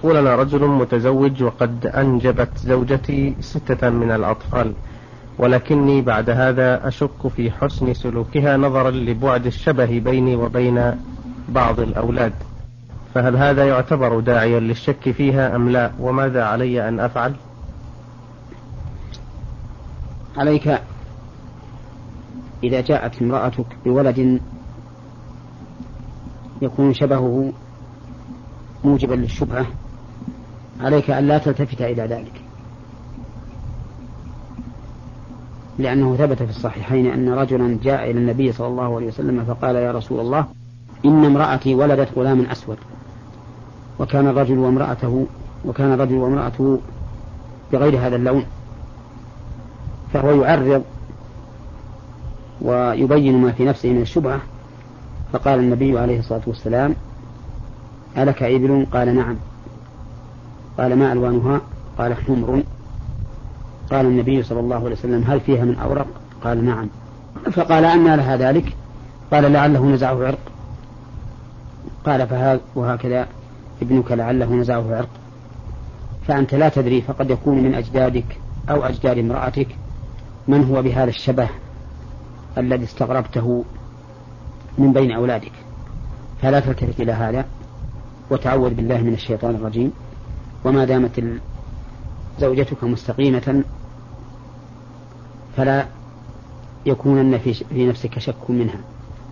يقول: أنا رجل متزوج وقد أنجبت زوجتي 6 من الأطفال، ولكني بعد هذا أشك في حسن سلوكها نظرا لبعد الشبه بيني وبين بعض الأولاد، فهل هذا يعتبر داعيا للشك فيها أم لا؟ وماذا علي أن أفعل؟ عليك إذا جاءت امرأتك بولد يكون شبهه موجبا للشبهة، عليك أن لا تلتفت إلى ذلك، لأنه ثبت في الصحيحين أن رجلا جاء إلى النبي صلى الله عليه وسلم فقال: يا رسول الله، إن امرأتي ولدت غلام أسود، وكان الرجل وامرأته بغير هذا اللون، فهو يعرض ويبين ما في نفسه من الشبهة. فقال النبي عليه الصلاة والسلام: ألك إبل؟ قال: نعم. قال: ما ألوانها؟ قال: حمر. قال النبي صلى الله عليه وسلم: هل فيها من أورق؟ قال: نعم. فقال: أنى لها ذلك؟ قال: لعله نزعه عرق. قال: وهكذا ابنك لعله نزعه عرق. فأنت لا تدري، فقد يكون من أجدادك أو أجداد امرأتك من هو بهذا الشبه الذي استغربته من بين أولادك، فلا تلتفت إلى هذا، وتعوذ بالله من الشيطان الرجيم. وما دامت زوجتك مستقيمة فلا يكونن في نفسك شك منها.